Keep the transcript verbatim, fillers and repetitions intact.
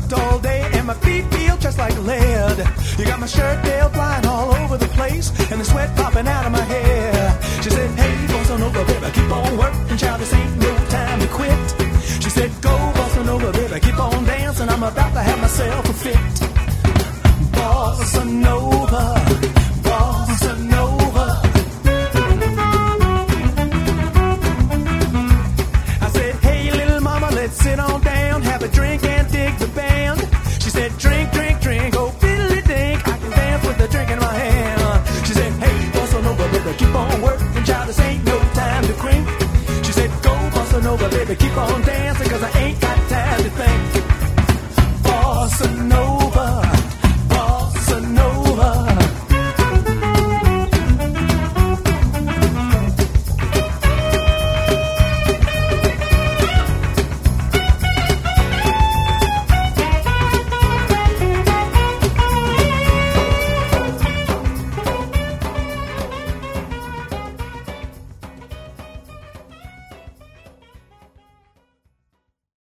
worked all day and my feet feel just like lead. You got my shirt tail flying all over the place and the sweat popping out of my hair. She said, hey, bossa nova, baby, keep on working, child, this ain't no time to quit. She said, go, bossa nova, baby, keep on dancing, I'm about to have myself a fit. Bossa nova, bossa nova. I said, hey, little mama, let's sit on down, have a drink and dig the band. She said, drink, drink, drink, oh, fiddly-dink, I can dance with a drink in my hand. She said, hey, bossa nova, baby, keep on working, child, this ain't no time to crink. She said, go, bossa nova, baby, keep on dancing, cause I ain't